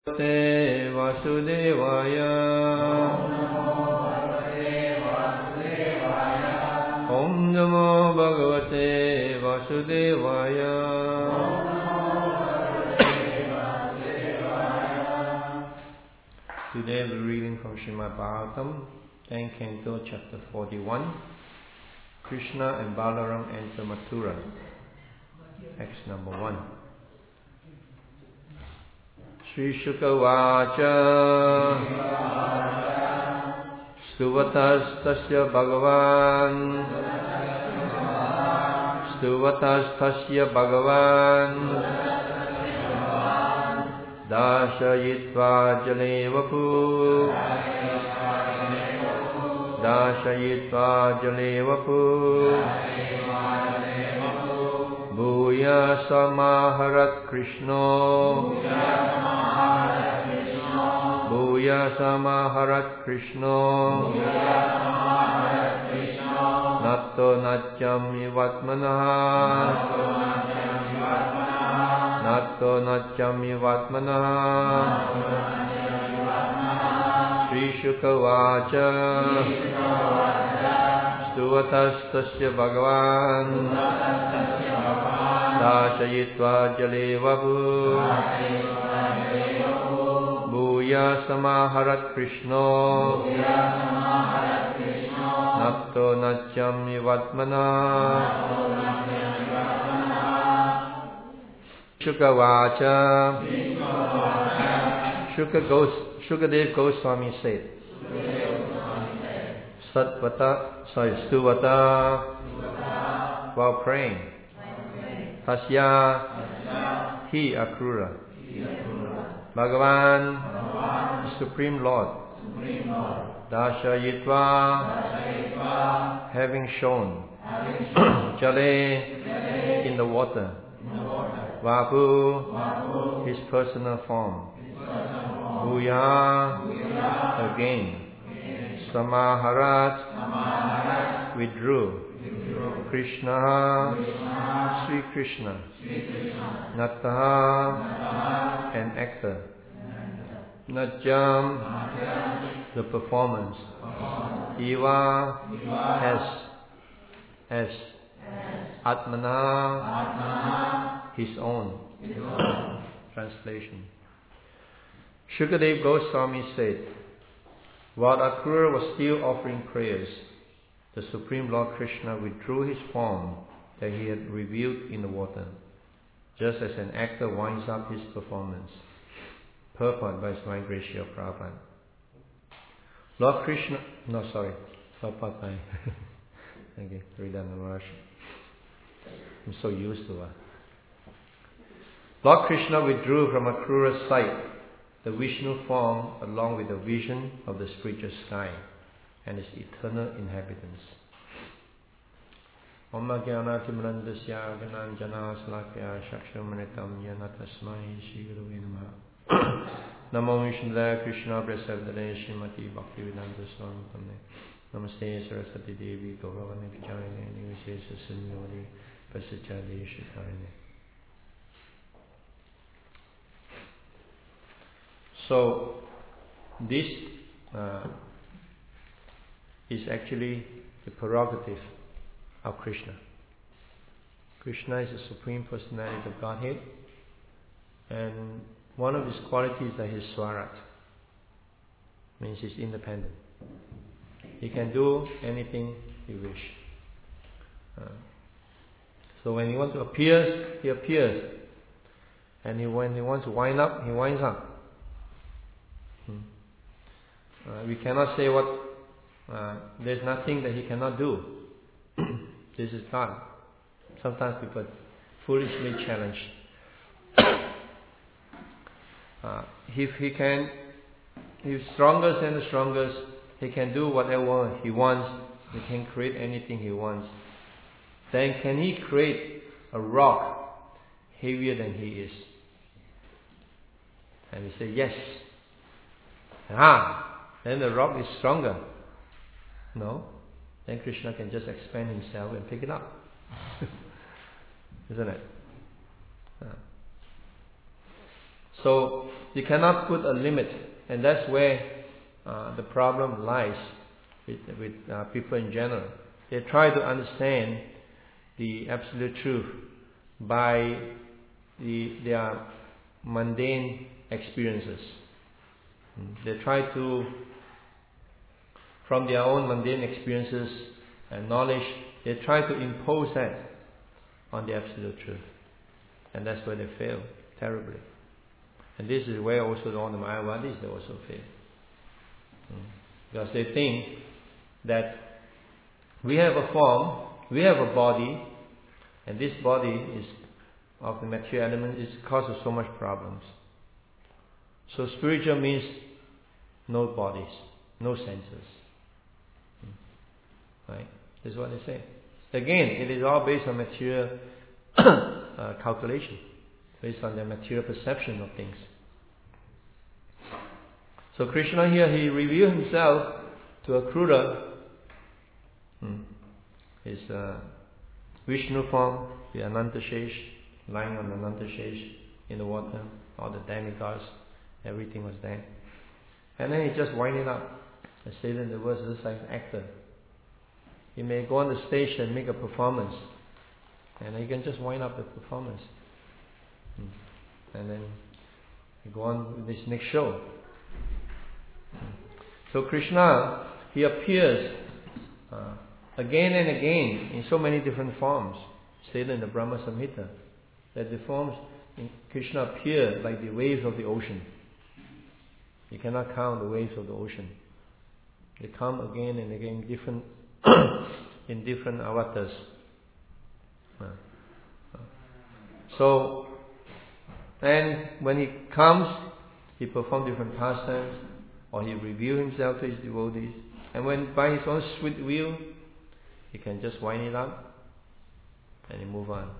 Vasudevaya. Om Namo Bhagavate Vasudevaya. Today we're reading from Srimad Bhagavatam, 10th Canto, Chapter 41. Krishna and Balaram enter Mathura. Text number 1. Sri Shuka Vacha Stuvatastasya Bhagavan Stuvatastasya Bhagavan Dashayitva Jalevapu Dashayitva Jalevapu Bhuya Samaharat Krishno Bhuya Samaharat Krishno Natto Natyam Ivatmanaha Natto Natyam Ivatmanaha Sri Shuka Vacha Stuvatastasya Bhagavan Dashayitva Jalevapu Bhuya Samaharat Krishno Natto Natyam Ivatmana Shuka Vacha Shukadev Goswami said Stuvata while praying Tasya He Akrura Bhagavan the Supreme Lord Dashayitva having shown Jale in the water Vapu his personal form Bhuya again Samaharat withdrew Krishna Sri Krishna Nataha an actor Najam the performance Iva as Atmana his own. Translation. Shukadev Goswami said, while Akrura was still offering prayers, the Supreme Lord Krishna withdrew his form that he had revealed in the water, just as an actor winds up his performance. Purport by Swami Gracia Prabhupada. Lord Krishna, purport by okay, Sridhar Maharaj. I'm so used to it. Lord Krishna withdrew from Akrura's sight the Vishnu form along with the vision of the spiritual sky and its eternal inhabitants. Om Jnanatimrandasya Gananjana Salakya Shakshramanitam Yana Tasmai Shri Gurave Namaha. Namo Vishnudev Krishna Prasavdane Srimati Bhaktivedanta Swami Tamne Namaste Saraswati Devi Gauravani Vijayane Nivishesa Sunyori Pasachade Shikarine. So this is actually the prerogative of Krishna. Krishna is the Supreme Personality of Godhead, and one of his qualities is that he's Swarat, means he's independent. He can do anything he wish. So when he wants to appear, he appears, and when he wants to wind up, he winds up. We cannot say there's nothing that he cannot do. This is God. Sometimes people foolishly challenge. If he's strongest and the strongest, he can do whatever he wants. He can create anything he wants. Then can he create a rock heavier than he is? And we say yes. Then the rock is stronger. No. Then Krishna can just expand himself and pick it up. Isn't it? So you cannot put a limit, and that's where the problem lies with people in general. They try to understand the absolute truth by their mundane experiences. They try to, from their own mundane experiences and knowledge, they try to impose that on the absolute truth. And that's where they fail terribly. And this is where also all the Mayavadis, they also fail. Because they think that we have a form, we have a body, and this body is of the material element, it causes so much problems. So spiritual means no bodies, no senses. Right? This is what they say. Again, it is all based on material calculation, based on their material perception of things. So Krishna here, he revealed himself to Akrura, his Vishnu form, the Anantashesh, lying on the Anantashesh in the water, all the demigods, everything was there. And then he just wind it up. I say in the words, just like an actor. He may go on the stage and make a performance, and he can just wind up the performance. And then he go on with this next show. So Krishna, he appears again and again in so many different forms, stated in the Brahma Samhita, that the forms in Krishna appear like the waves of the ocean. You cannot count the waves of the ocean. They come again and again different in different avatars. So, and when he comes, he performs different pastimes, or he reveals himself to his devotees. And when by his own sweet will, he can just wind it up and he move on.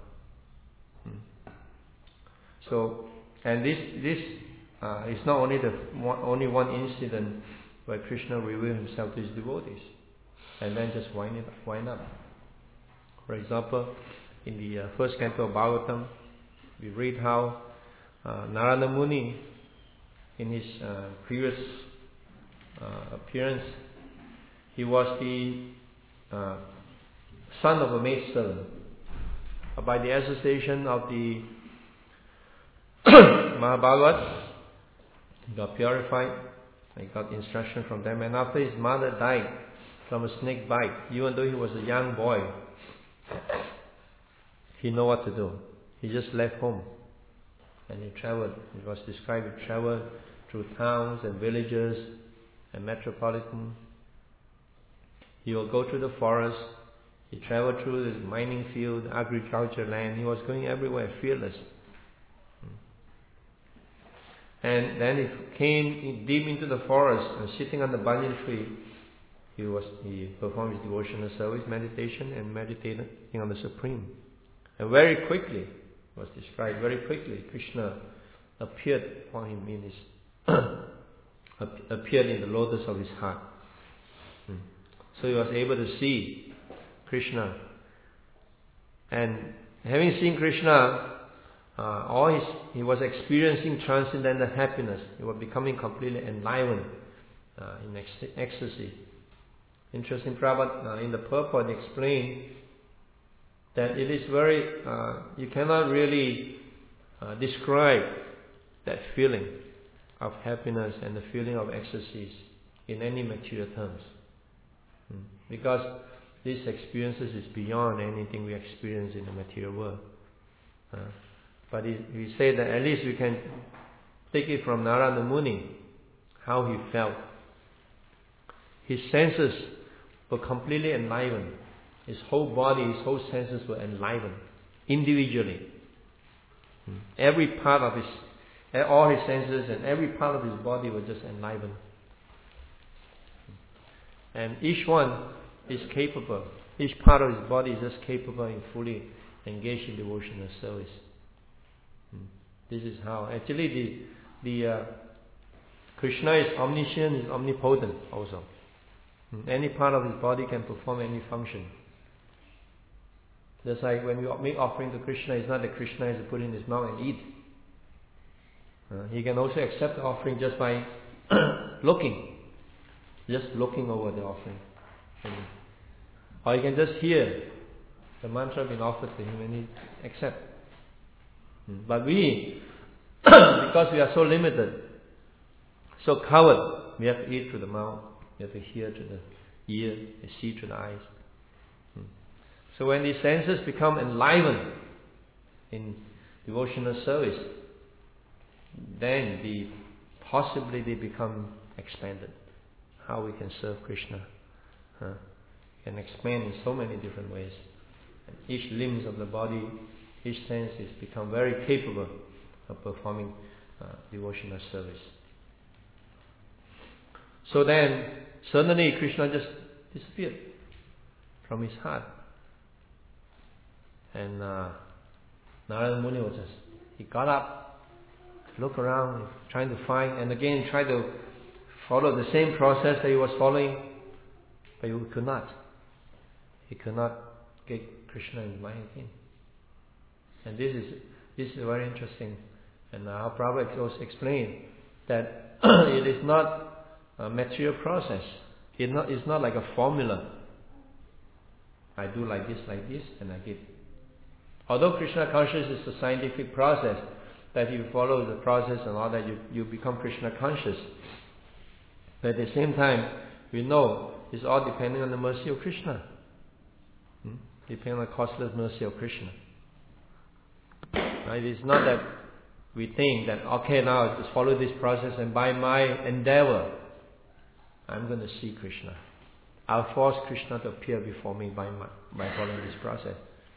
So, and this is not only one incident where Krishna revealed himself to his devotees and then just wind up. For example, in the first canto of Bhagavatam, we read how Narada Muni, in his previous appearance, he was the son of a maidservant. By the association of the Mahabharata, he got purified, he got instruction from them, and after his mother died from a snake bite, even though he was a young boy, he knew what to do. He just left home and he traveled. It was described, he traveled through towns and villages and metropolitan. He will go through the forest. He traveled through the mining field, agriculture land. He was going everywhere, fearless. And then he came deep into the forest and sitting on the banyan tree, he performed his devotional service, meditation, and meditating on the Supreme. And very quickly, was described, very quickly, Krishna appeared upon him in his appeared in the lotus of his heart. So he was able to see Krishna. And having seen Krishna, he was experiencing transcendental happiness. He was becoming completely enlivened in ecstasy. Interesting, Prabhupada in the purport explained that it is very, you cannot really describe that feeling of happiness and the feeling of ecstasy in any material terms. Because these experiences is beyond anything we experience in the material world. But we say that at least we can take it from Narada Muni, how he felt. His senses were completely enlivened. His whole body, his whole senses were enlivened, individually. Every part of all his senses and every part of his body were just enlivened. And each one is capable, each part of his body is just capable and fully engaged in devotional service. This is how. Actually, the Krishna is omniscient, is omnipotent also. Any part of his body can perform any function. Just like when we make offering to Krishna, it's not that Krishna has to put in his mouth and eat. He can also accept the offering just by looking over the offering. Or he can just hear the mantra being offered to him and he accept. But we, because we are so limited, so covered, we have to eat through the mouth, we have to hear through the ear, and see through the eyes. So when these senses become enlivened in devotional service, then the possibility become expanded. How we can serve Krishna can expand in so many different ways. And each limbs of the body, each sense is become very capable of performing devotional service. So then, suddenly Krishna just disappeared from his heart. And Narada Muni he got up, looked around, trying to find, and again tried to follow the same process that he was following, but he could not. He could not get Krishna in his mind again. And this is very interesting. And our Prabhupada also explained that it is not a material process. It's not like a formula. I do like this, and I get. Although Krishna consciousness is a scientific process, that you follow the process and all that, you become Krishna conscious. But at the same time, we know it's all depending on the mercy of Krishna. Depending on the costless mercy of Krishna. Right? It's not that we think that, okay, now just follow this process and by my endeavor, I'm going to see Krishna. I'll force Krishna to appear before me by following this process.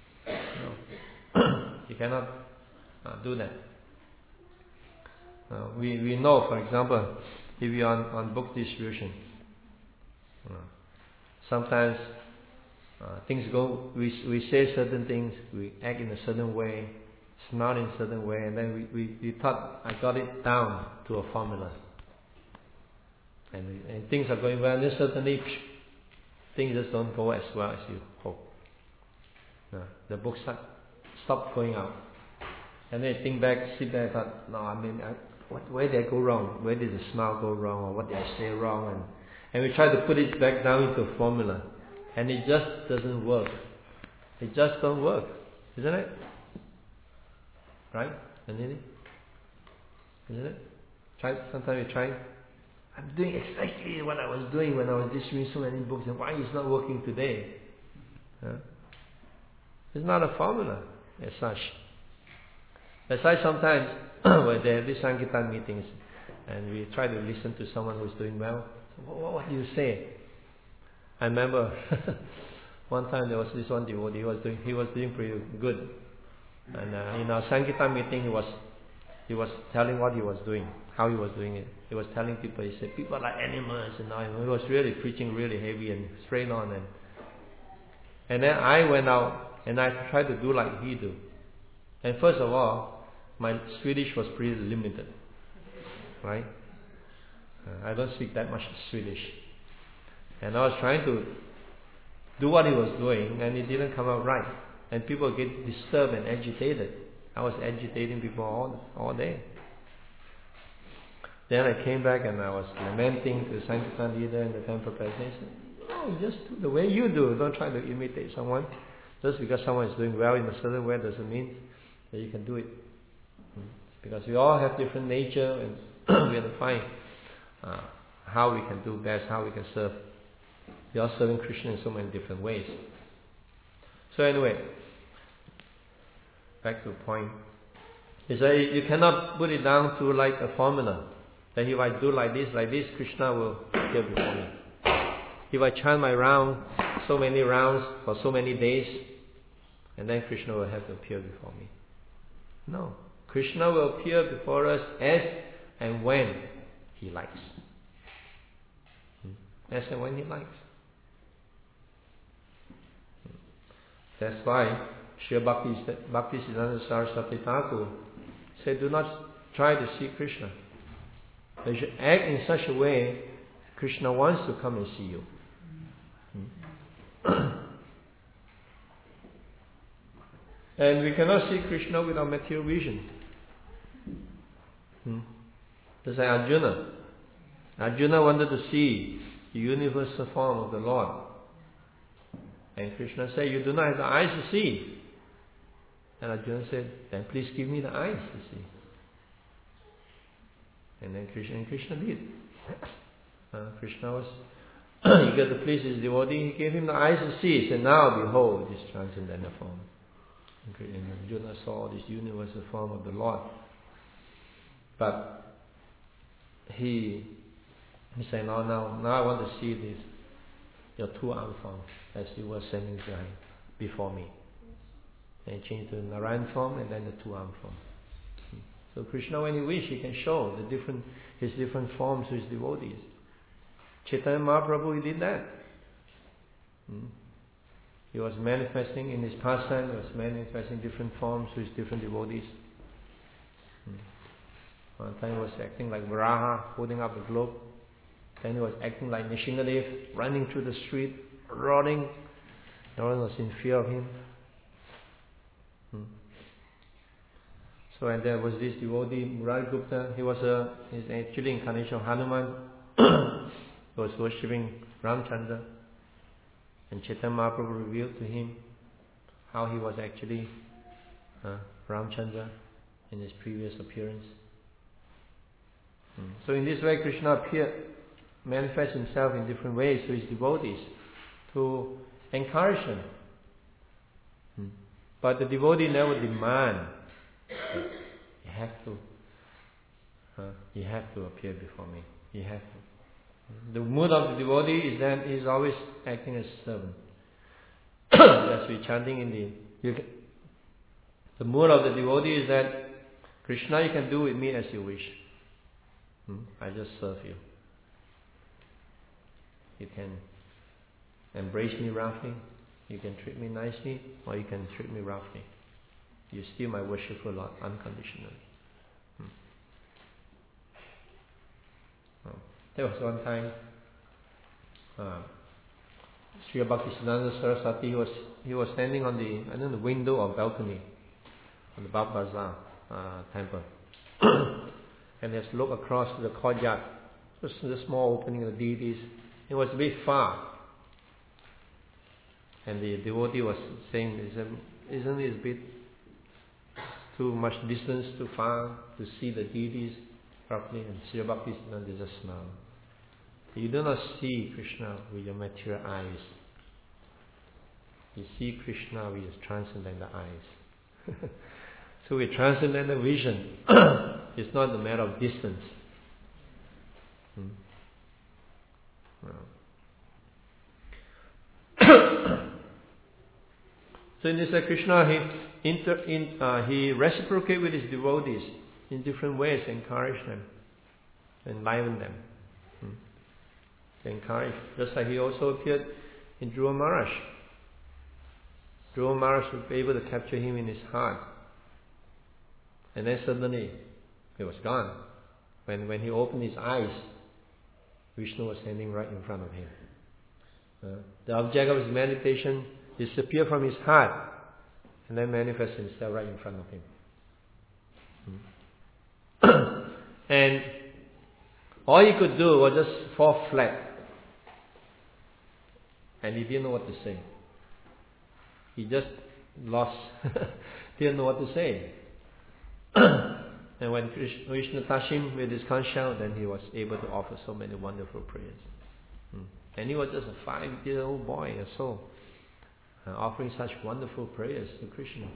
No. You cannot do that. We know, for example, if you're on book distribution, sometimes things go, we say certain things, we act in a certain way, smile in a certain way, and then we thought I got it down to a formula. And things are going well, and then suddenly things just don't go as well as you hope. The book stopped going out. And then think back, sit back, thought, no, where did I go wrong? Where did the smile go wrong? Or what did I say wrong? And we try to put it back down into a formula. And it just doesn't work. It just don't work. Isn't it? Right? Isn't it? Sometimes we try. I'm doing exactly what I was doing when I was distributing so many books, and why is it not working today? It's not a formula as such. As such, sometimes when there are these Sankirtan meetings, and we try to listen to someone who is doing well, so what do you say? I remember one time there was this one devotee, he was doing pretty good. And in our Sankirtan meeting, he was telling what he was doing, how he was doing it. He was telling people, he said, people are like animals, and he was really preaching really heavy and straight on. And then I went out and I tried to do like he do. And first of all, my Swedish was pretty limited, right? I don't speak that much Swedish. And I was trying to do what he was doing, and it didn't come out right. And people get disturbed and agitated. I was agitating people all day. Then I came back and I was lamenting to the Sankirtan leader and the temple president. He said, no, just do the way you do. Don't try to imitate someone. Just because someone is doing well in a certain way doesn't mean that you can do it. Because we all have different nature, and we have to find how we can do best, how we can serve. We are serving Krishna in so many different ways. So anyway, back to the point. Is that you cannot put it down to like a formula. That if I do like this, Krishna will appear before me. If I chant my round, so many rounds for so many days, and then Krishna will have to appear before me. No. Krishna will appear before us as and when He likes. As and when He likes. That's why Srila Bhaktisiddhanta Saraswati Thakur said, do not try to see Krishna. You should act in such a way Krishna wants to come and see you. And we cannot see Krishna without material vision. Just like Arjuna. Arjuna wanted to see the universal form of the Lord. And Krishna said, you do not have the eyes to see. And Arjuna said, then please give me the eyes to see. And then Krishna did. Krishna was eager to please his devotee. He gave him the eyes to see. He said, now behold this transcendental form. And Arjuna saw this universal form of the Lord. But he said, no, now I want to see this, your two-arm form, as you were standing before me. And he changed to the Narayan form and then the two-arm form. So Krishna, when he wished, he can show his different forms to his devotees. Chaitanya Mahaprabhu, he did that. He was manifesting in his pastime, he was manifesting different forms to his different devotees. One time he was acting like Varaha, holding up the globe. Then he was acting like Nishingadev, running through the street, roaring. No one was in fear of him. So, and there was this devotee, Murari Gupta. He's actually incarnation of Hanuman. He was worshipping Ramchandra. And Chaitanya Mahaprabhu revealed to him how he was actually Ramchandra in his previous appearance. So in this way, Krishna manifests himself in different ways to his devotees to encourage them. But the devotee never demand. You have to appear before me. You have to. The mood of the devotee is that he's always acting as a servant. As we're chanting in the mood of the devotee is that Krishna, you can do with me as you wish. I just serve you. You can embrace me roughly, you can treat me nicely, or you can treat me roughly. You're still my worshipful Lord, unconditionally. There was one time, Sri Bhaktisiddhanta Saraswati, he was standing on the window or balcony on the Bab Bazaar temple. And he has to look across to the courtyard, just the small opening of the deities. It was a bit far. And the devotee was saying, isn't it a bit too much distance, too far to see the deities properly? And Sri Bhaktisiddhanta just smiled. You do not see Krishna with your material eyes. You see Krishna with your transcendental eyes. So with transcendental vision, it's not a matter of distance. So in this Krishna, he reciprocates with his devotees in different ways, encourage them, enliven them. Encourage. Just like he also appeared in Dhruva Maharaj. Dhruva Maharaj was able to capture him in his heart. And then suddenly, he was gone. When he opened his eyes, Vishnu was standing right in front of him. The object of his meditation disappeared from his heart and then manifested himself right in front of him. And all he could do was just fall flat. And he didn't know what to say. He just lost, didn't know what to say. And when Vishnu touched him with his conch shell, then he was able to offer so many wonderful prayers. And he was just a 5-year-old boy or so, offering such wonderful prayers to Krishna,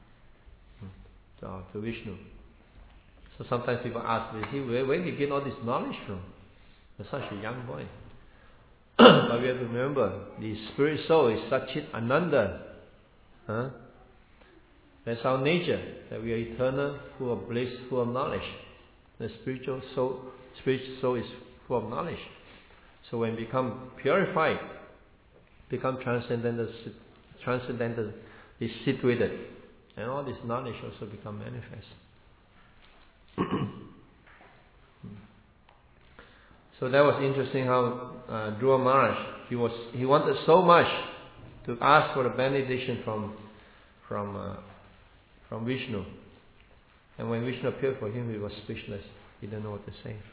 to Vishnu. So sometimes people ask, where did he get all this knowledge from? He's such a young boy. But we have to remember, the spirit soul is Satchit Ananda. That's our nature, that we are eternal, full of bliss, full of knowledge. The spiritual soul is full of knowledge. So when we become purified, become transcendentally situated, and all this knowledge also become manifest. So that was interesting how Dhruva Maharaj, he wanted so much to ask for a benediction from Vishnu. And when Vishnu appeared for him, he was speechless. He doesn't know what to say.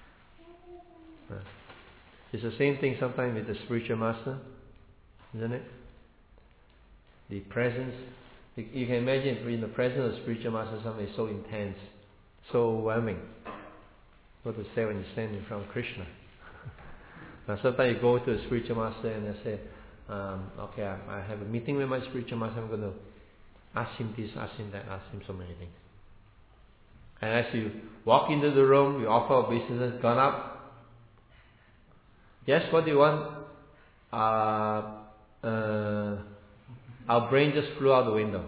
It's the same thing sometimes with the spiritual master, isn't it? The presence. You can imagine in the presence of spiritual master, something is so intense, so overwhelming. What to say when you stand in front of Krishna? Now sometimes you go to a spiritual master and they say, okay, I have a meeting with my spiritual master, I'm going to ask him this, ask him that, ask him so many things. And as you walk into the room, you offer obeisances, gone up. Yes, what do you want? Our brain just flew out the window.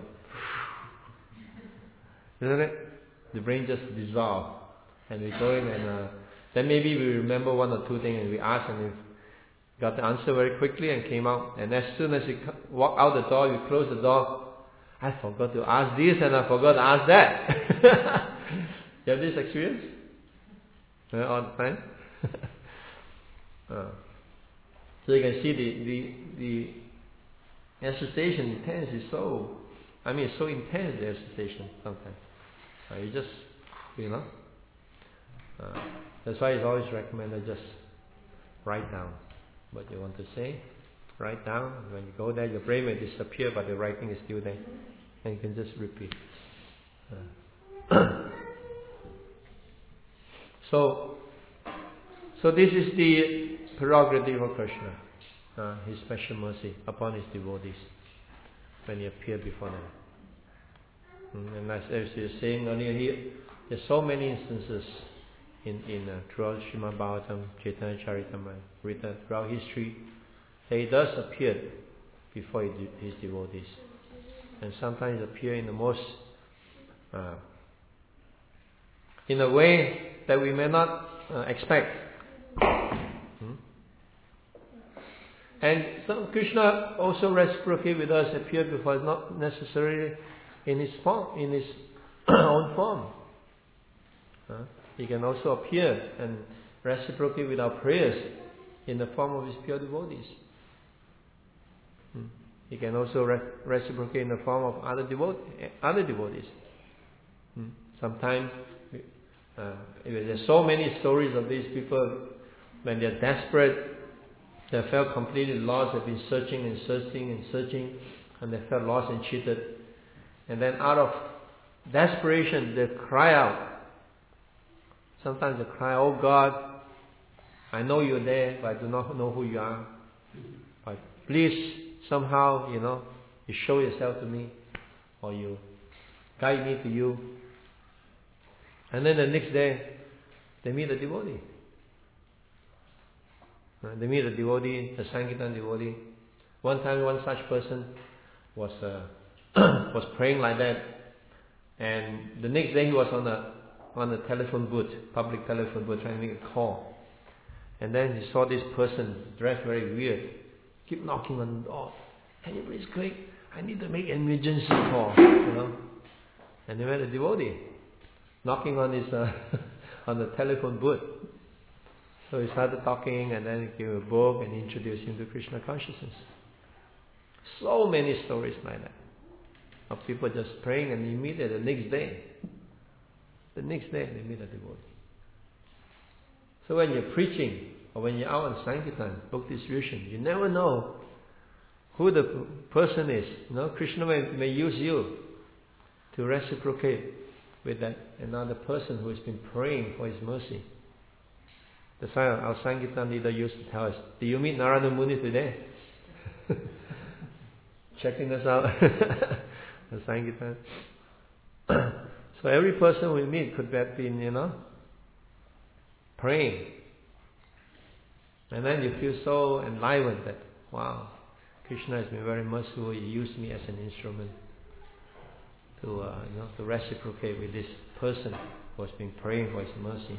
Isn't it? The brain just dissolved. And we go in and then maybe we remember one or two things and we ask and we got the answer very quickly and came out. And as soon as you walk out the door, you close the door. I forgot to ask this and I forgot to ask that. You have this experience? All the time? So you can see the association intense is so, it's so intense, the association sometimes. You just, that's why it's always recommended just write down what you want to say. Write down. When you go there, your brain may disappear, but the writing is still there. And you can just repeat. So this is the prerogative of Krishna, His special mercy upon His devotees when He appeared before them. And as you were saying earlier here, there's so many instances throughout Srimad Bhagavatam, Chaitanya Charitamrita, written throughout history, that He does appear before His devotees. And sometimes appear in the most, in a way that we may not expect. And so Krishna also reciprocate with us, appeared before us, not necessarily in His form, in His own form. He can also appear and reciprocate with our prayers in the form of His pure devotees. He can also reciprocate in the form of other devotees. Sometimes there's so many stories of these people when they're desperate, they felt completely lost, they've been searching and searching and searching, and they felt lost and cheated. And then out of desperation, they cry out. Sometimes they cry, "Oh God, I know you're there, but I do not know who you are. But please, somehow, you show yourself to me, or you guide me to you." And then the next day, they meet a devotee. They meet a devotee, a Sankirtan devotee. One time, one such person was was praying like that, and the next day he was on the telephone booth, public telephone booth, trying to make a call. And then he saw this person dressed very weird, keep knocking on the door. "Can you please quick? I need to make an emergency call." And he met a devotee knocking on his on the telephone booth. So he started talking, and then he gave a book and introduced him to Krishna consciousness. So many stories like that of people just praying, and immediately the next day they meet a devotee. So when you're preaching or when you're out on Sankirtan, book distribution, you never know who the person is. Krishna may use you to reciprocate with that another person who has been praying for His mercy. That's why our Sankirtan leader used to tell us, "Do you meet Narada Muni today?" Checking us out. The Sankirtan. So every person we meet could have been, praying. And then you feel so enlivened that, wow, Krishna has been very merciful. He used me as an instrument to reciprocate with this person who has been praying for His mercy.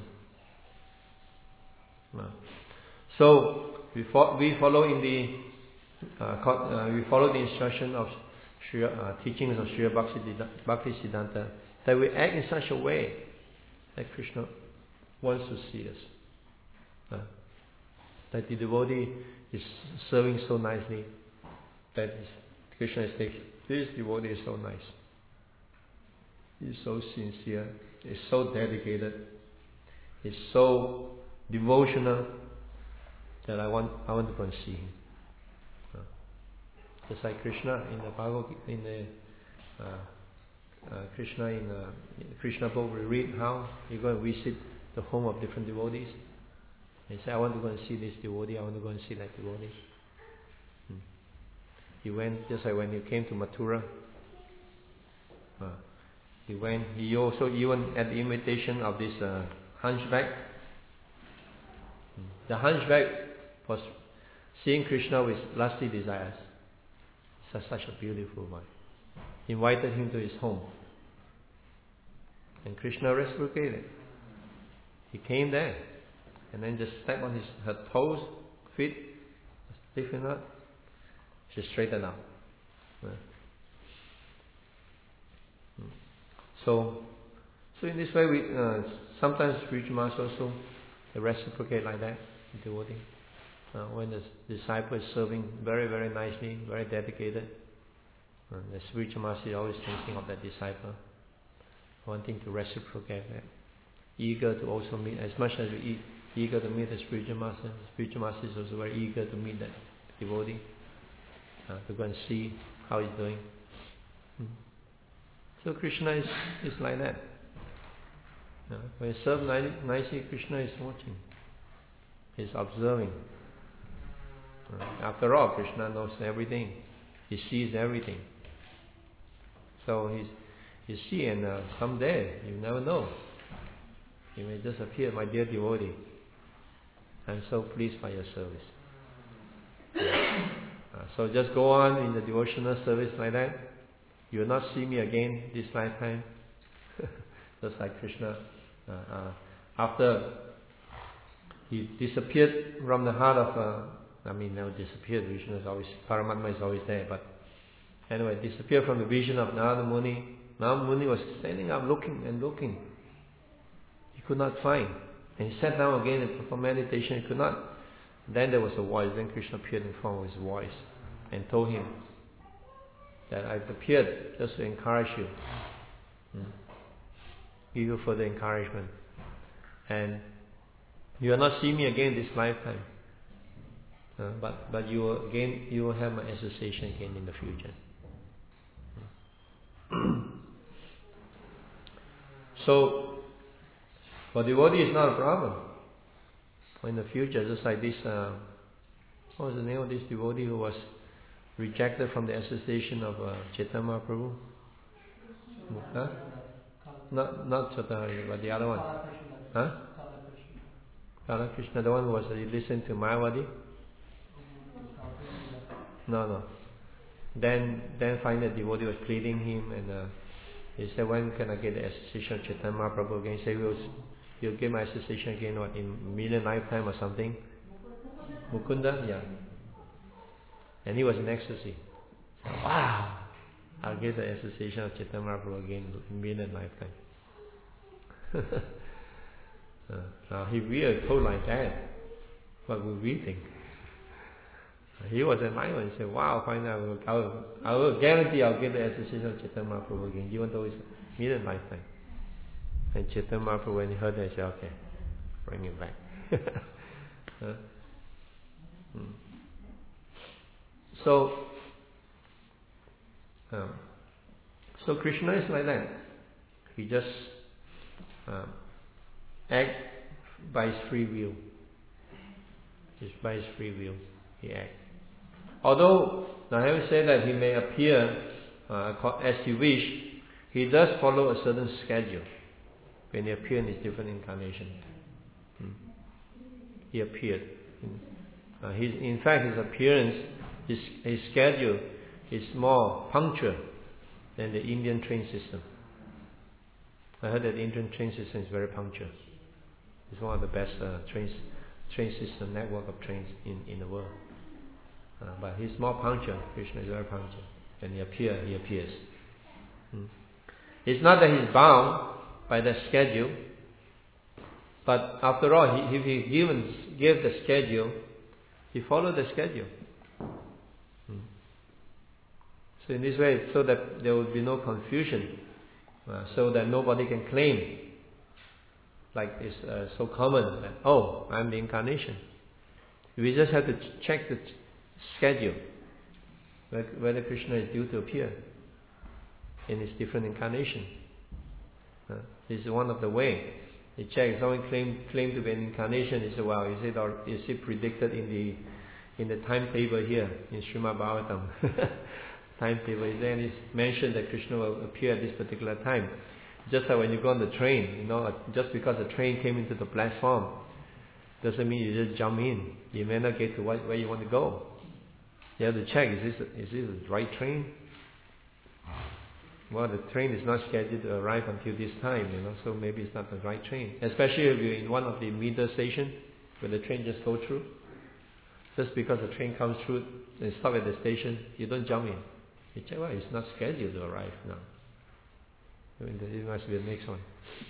So we follow in the we follow the instruction of teachings of Sri Bhaktisiddhanta, that we act in such a way that Krishna wants to see us. That the devotee is serving so nicely, that Krishna is thinking, "This devotee is so nice. He is so sincere. He is so dedicated. is so devotional that I want to go and see him. Just like Krishna in the Bhagavad Gita, in the Krishna in Krishna book, we read how you go and visit the home of different devotees. He said, I want to go and see this devotee, I want to go and see that devotee. He went, just like when he came to Mathura. He also, even at the invitation of this hunchback. The hunchback was seeing Krishna with lusty desires. Such a beautiful one. He invited him to his home. And Krishna reciprocated. He came there and then just stepped on her toes, feet, lifting up. She straightened up. So in this way, we sometimes spiritual masters also reciprocate like that, devotee. When the disciple is serving very, very nicely, very dedicated, the spiritual master is always thinking of that disciple, wanting to reciprocate that, eager to also meet, as much as we eager to meet the spiritual master is also very eager to meet that devotee, to go and see how he's doing. So Krishna is like that. When you serve nicely, Krishna is watching. He's observing. After all, Krishna knows everything. He sees everything. So he's seeing, and someday, you never know, he may just appear, my dear devotee. I'm so pleased by your service. So just go on in the devotional service like that. You will not see me again this lifetime. Just like Krishna, after he disappeared from the heart of, never disappeared, Vishnu is always, Paramatma is always there, but anyway, disappeared from the vision of Narada Muni. Narada Muni was standing up looking and looking. He could not find. And he sat down again and performed meditation, he could not. Then there was a voice, then Krishna appeared in form of his voice and told him that I've appeared just to encourage you. Give you further encouragement. And you will not see me again this lifetime. But you will have my association again in the future. So, for devotee is not a problem. In the future, just like this, what was the name of this devotee who was rejected from the association of Chaitanya Mahaprabhu? Huh? Not Chaitanya, but the other one. Huh? Kala Krishna, the one who was he listened to Mayavadi? No. Then finally the devotee was pleading him, and he said, when can I get the association of Chaitanya Mahaprabhu again? He said, you'll get my association again, what, in a million lifetime or something? Mukunda? Yeah. And he was in ecstasy. So, wow! I'll get the association of Chaitanya Mahaprabhu again in a million lifetime. Now, if we are told like that, what would we think? He was enlightened and said, wow, finally I will guarantee I'll get the association of Chaitanya Mahaprabhu again, even though it's a million lifetime. And Chaitanya Mahaprabhu, when he heard that, he said, okay, bring him back. So Krishna is like that. He just act by his free will. Just by his free will, he acts. Although, now having said that he may appear as he wish, he does follow a certain schedule when he appears in his different incarnations. He appeared. In fact, his appearance, his schedule is more punctual than the Indian train system. I heard that the Indian train system is very punctual. It's one of the best train system network of trains in the world. But he's more punctual. Krishna is very punctual. When he appears. It's not that he's bound by the schedule, but after all, if he gave the schedule, he followed the schedule. So in this way, so that there will be no confusion, so that nobody can claim like it's so common that, oh, I'm the incarnation. We just have to check the schedule, whether Krishna is due to appear in his different incarnation. This is one of the way. You check, if someone claim to be an incarnation, you say, well, is it predicted in the timetable here, in Srimad Bhagavatam? Timetable, is there any mention that Krishna will appear at this particular time? Just like when you go on the train, just because the train came into the platform, doesn't mean you just jump in. You may not get to where you want to go. You have to check, is this the right train? Well, the train is not scheduled to arrive until this time, so maybe it's not the right train. Especially if you're in one of the middle stations, where the train just go through. Just because the train comes through and stop at the station, you don't jump in. You check, well, it's not scheduled to arrive now. It must be the next one.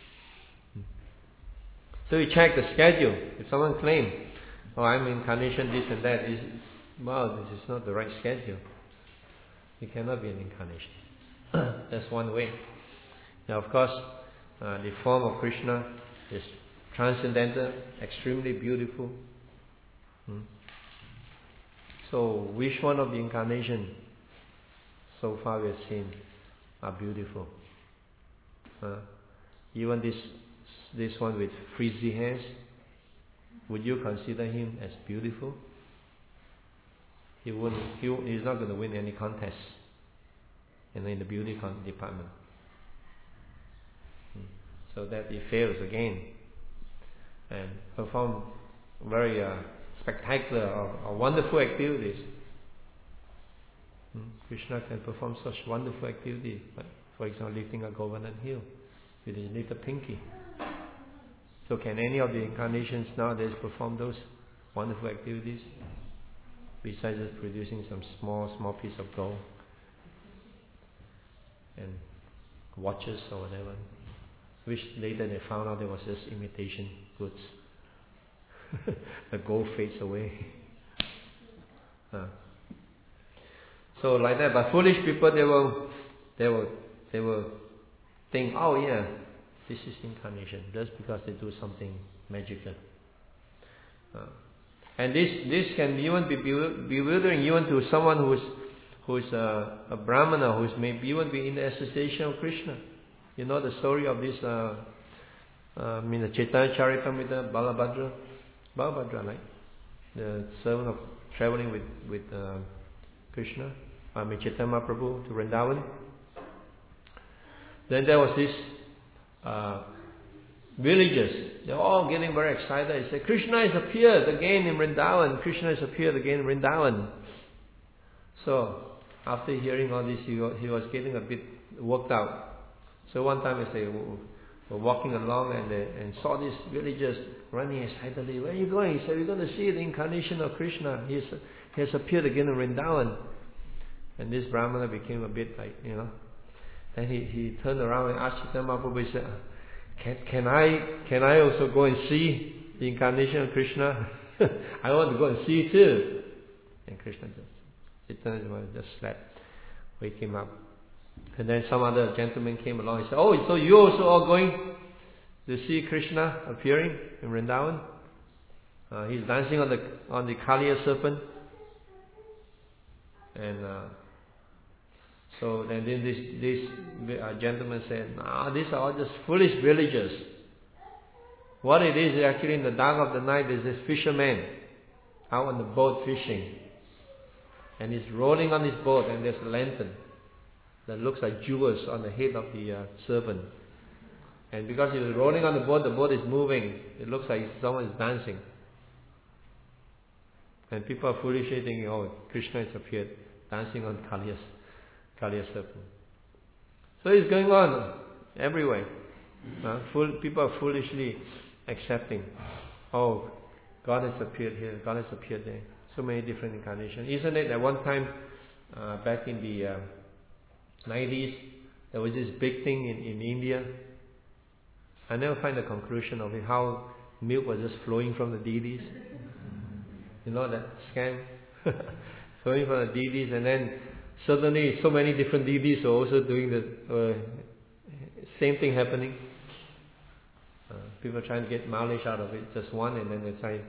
So you check the schedule. If someone claims, oh, I'm incarnation, this and that, this is not the right schedule. You cannot be an incarnation. That's one way. Now, of course, the form of Krishna is transcendental, extremely beautiful. So, which one of the incarnations so far we have seen are beautiful? Even this one with frizzy hairs, would you consider him as beautiful? He's not going to win any contest in the beauty department. So that he fails again and perform very spectacular or wonderful activities. Krishna can perform such wonderful activities, like, for example, lifting a Govardhan hill with his little pinky. So can any of the incarnations nowadays perform those wonderful activities? Besides just producing some small piece of gold and watches or whatever, which later they found out it was just imitation goods. The gold fades away. So like that, but foolish people, they will think, oh yeah, this is incarnation, just because they do something magical. And this can even be bewildering even to someone who is a brahmana, who may even be in the association of Krishna. You know the story of this, the Chaitanya Charitamrita, Balabhadra, right? The servant of traveling with Krishna, Chaitanya Mahaprabhu to Vrindavan. Then there was this villagers, they're all getting very excited. They say, Krishna has appeared again in Vrindavan. Krishna has appeared again in Vrindavan. So, after hearing all this, he was getting a bit worked out. So one time, they were walking along and saw these villagers running excitedly. Where are you going? He said, we're going to see the incarnation of Krishna. He has appeared again in Vrindavan. And this Brahmana became a bit like, Then he turned around and asked Chaitanya Mahaprabhu, he said, Can I also go and see the incarnation of Krishna? I want to go and see too. And Krishna just slept, wake him up. And then some other gentleman came along. He said, oh, so you also are going to see Krishna appearing in Vrindavan? He's dancing on the Kaliya serpent. And so then this gentleman said, these are all just foolish villagers. What it is actually, in the dark of the night, there's this fisherman out on the boat fishing. And he's rolling on his boat, and there's a lantern that looks like jewels on the head of the serpent. And because he's rolling on the boat is moving. It looks like someone is dancing. And people are foolishly thinking, oh, Krishna has appeared, dancing on Kaliya serpent. So it's going on everywhere. People are foolishly accepting, oh, God has appeared here, God has appeared there. So many different incarnations. Isn't it that one time, back in the 90s, there was this big thing in India. I never find the conclusion of it, how milk was just flowing from the deities. You know that scam? Flowing from the deities, and then suddenly so many different deities are also doing the same thing happening. people trying to get mileage out of it, just one, and then they try.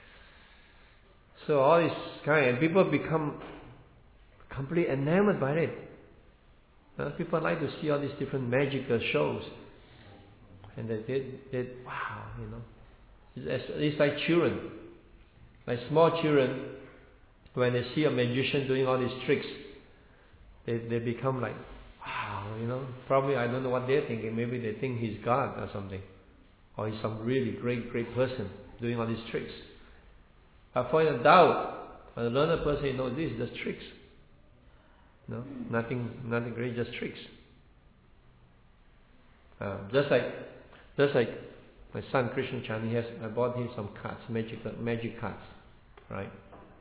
So all this kind, and people become completely enamored by it. People like to see all these different magical shows, and they wow, it's like children, like small children, when they see a magician doing all these tricks, they become like, wow, probably I don't know what they're thinking. Maybe they think he's God or something, or he's some really great person doing all these tricks. But for an adult, a learned person, this is just tricks. No, nothing great, just tricks. Just like my son Krishna Chan, I bought him some cards, magic cards, right?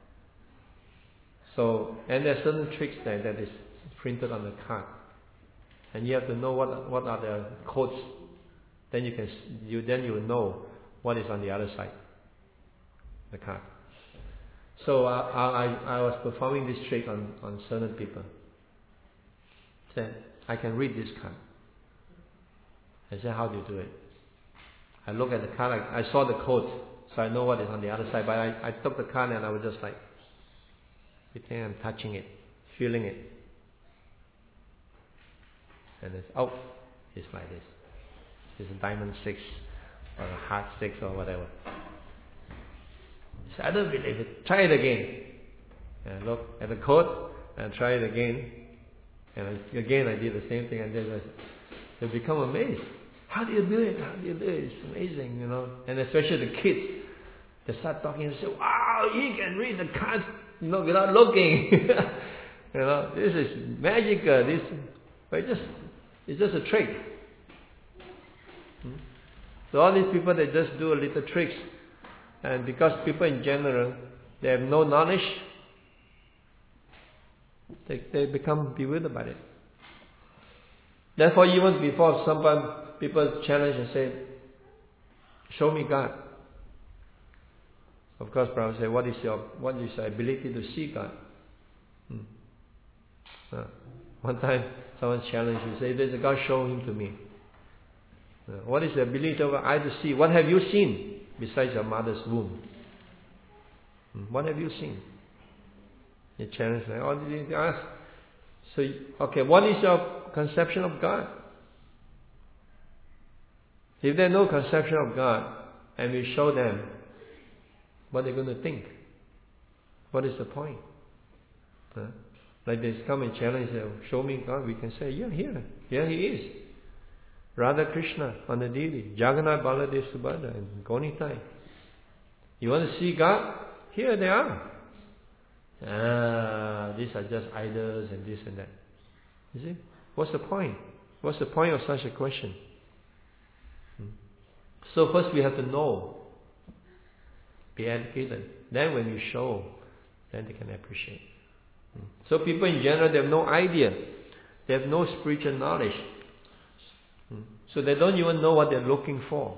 So, and there are certain tricks there that is printed on the card, and you have to know what are the codes. Then you will know what is on the other side, the card. So I was performing this trick on certain people. Said, I can read this card. I said, how do you do it? I look at the card, I saw the code, so I know what is on the other side. But I took the card and I was just like, pretend I'm touching it, feeling it. And it's, it's like this. It's a diamond 6 or a heart 6 or whatever. So I don't believe it. Try it again. And I look at the code and try it again. And again I did the same thing, and they become amazed. How do you do it? How do you do it? It's amazing, And especially the kids, they start talking and say, wow, he can read the cards, without looking. This is magical. But it's just a trick. So all these people, they just do a little tricks. And because people in general, they have no knowledge, they become bewildered by it. Therefore, even before people challenge and say, show me God. Of course, Prabhupada say, what is your ability to see God? One time, someone challenged me, say, there's a God, show him to me. What is the ability of eye to see? What have you seen besides your mother's womb? What have you seen? He challenged me. All these things ask. So, okay, what is your conception of God? If they have no conception of God, and we show them, what are they going to think? What is the point? Like they come and challenge, show me God. We can say, yeah, here he is. Radha Krishna on the deity, Jagannath, Baladev, Subhadra, and Gonitai. You want to see God? Here they are. These are just idols and this and that. You see? What's the point? What's the point of such a question? So first we have to know, be educated. Then when you show, then they can appreciate. So people in general, they have no idea. They have no spiritual knowledge. So they don't even know what they're looking for.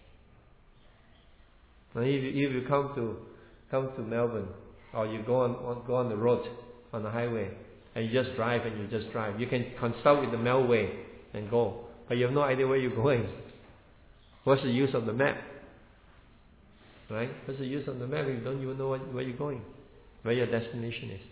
Now if you come to Melbourne, or you go on the road, on the highway, and you just drive, you can consult with the Melway and go, but you have no idea where you're going. What's the use of the map? Right? What's the use of the map if you don't even know where you're going, where your destination is?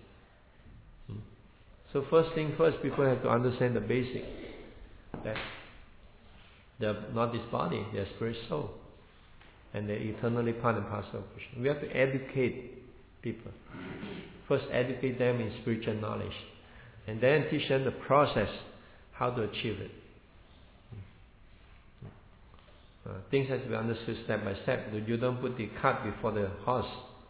So first thing first, people have to understand the basic, that they're not this body, they're spirit soul, and they're eternally part and parcel of Krishna. We have to educate people. First educate them in spiritual knowledge, and then teach them the process, how to achieve it. Things have to be understood step by step. You don't put the cart before the horse.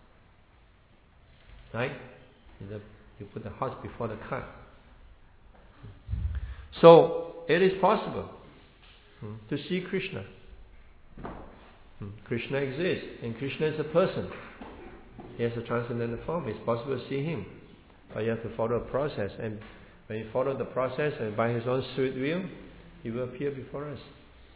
Right? You put the horse before the cart. So, it is possible to see Krishna. Krishna exists, and Krishna is a person. He has a transcendental form. It's possible to see him. But you have to follow a process. And when you follow the process, and by his own sweet will, he will appear before us.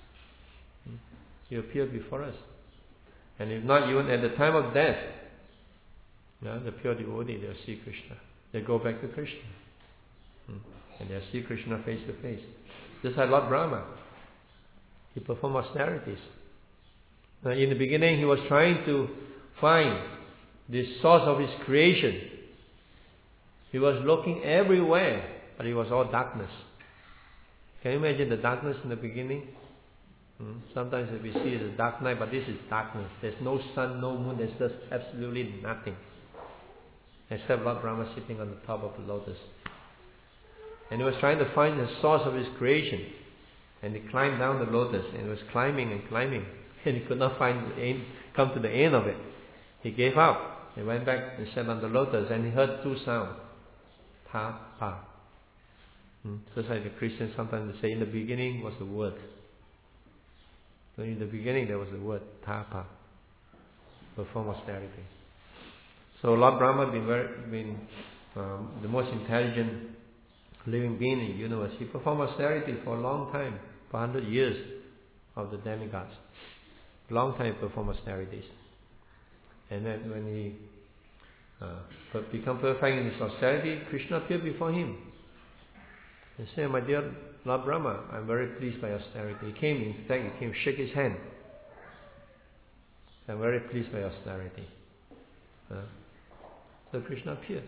He will appear before us. And if not, even at the time of death, the pure devotee, they'll see Krishna. They go back to Krishna. And they'll see Krishna face to face. Just like Lord Brahma. He performed austerities. In the beginning, he was trying to find the source of his creation. He was looking everywhere, but it was all darkness. Can you imagine the darkness in the beginning? Sometimes we see it's a dark night, but this is darkness. There's no sun, no moon, there's just absolutely nothing. Except Lord Brahma sitting on the top of the lotus. And he was trying to find the source of his creation. And he climbed down the lotus, and he was climbing and climbing. And he could not come to the end of it. He gave up. He went back and sat on the lotus, and he heard two sounds. Ta, pa. Just like the Christians sometimes say, in the beginning was the word. So in the beginning there was the word, ta, pa. Perform austerity. So Lord Brahma been the most intelligent living being in the universe. He performed austerity for a long time, for 100 years of the demigods. Long time he performed austerities. And then when he become perfect in his austerity, Krishna appeared before him. He said, my dear Lord Brahma, I'm very pleased by austerity. He came, in fact, he came, shake his hand. I'm very pleased by austerity. So Krishna appeared.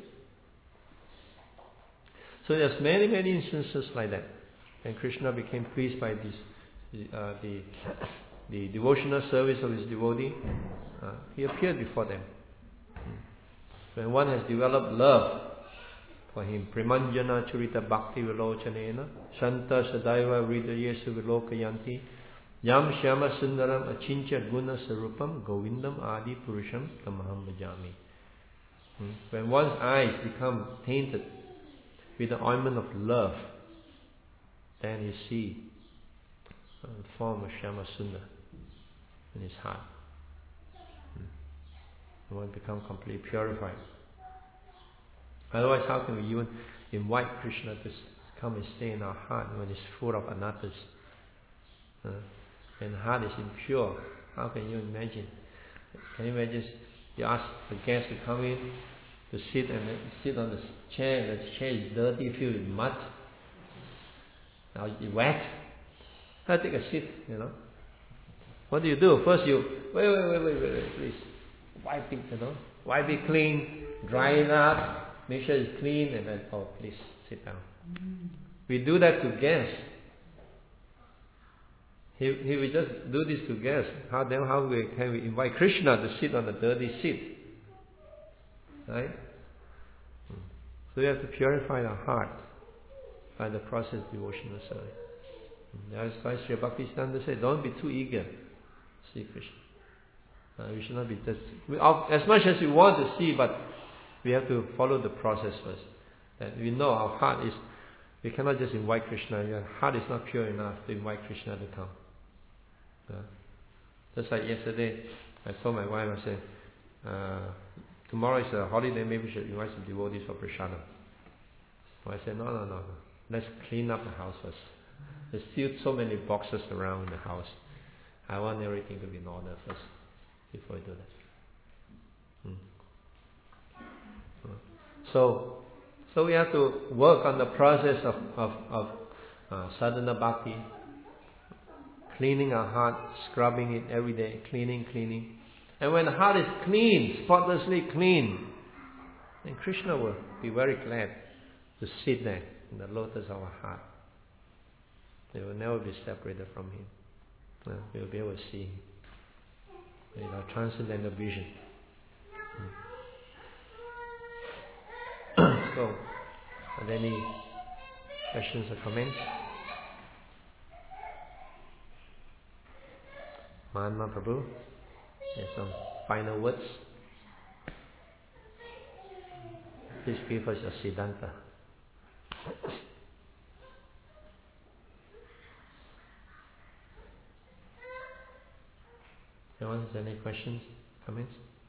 So there's many, many instances like that. And Krishna became pleased by this, the devotional service of his devotee. He appeared before them. When one has developed love for him, Premanjana Churita Bhakti Vilochanena, Shanta Sadaiva Vridayesu Vilokayanti, Yam Shyama Sundaram Achincha Guna Sarupam Govindam Adi Purusham Tamaham Bhajami. When one's eyes become tainted with the ointment of love, then you see the form of Shyama Sundar in his heart. And one becomes completely purified. Otherwise, how can we even invite Krishna to come and stay in our heart when it's full of anattas? And the heart is impure. How can you imagine? Can you imagine you ask the guest to come in to sit on the chair, and the chair is dirty, filled with mud. Now it's wet. Take a seat, What do you do? First you wait, please. Wipe it, Wipe it clean, dry it up, make sure it's clean, and then please sit down. We do that to guests. If we just do this to guests, how can we invite Krishna to sit on the dirty seat? Right? So we have to purify our heart by the process of devotional service. That's why Sri Bhaktisiddhanta said, don't be too eager to see Krishna. We should not be just, as much as we want to see, but we have to follow the process first. That we know our heart is, we cannot just invite Krishna. Your heart is not pure enough to invite Krishna to come. Just like yesterday, I told my wife, I said, tomorrow is a holiday, maybe we should invite some devotees for prasadam. So I said, no. Let's clean up the house first. There's still so many boxes around in the house. I want everything to be in order first before we do that. So we have to work on the process of sadhana bhakti, cleaning our heart, scrubbing it every day, cleaning. And when the heart is clean, spotlessly clean, then Krishna will be very glad to sit there in the lotus of our heart. They will never be separated from him. We will be able to see him with our transcendental vision. So, are there any questions or comments? Mahatma Prabhu, there's some final words. Please give us your Siddhanta. Anyone has any questions, comments?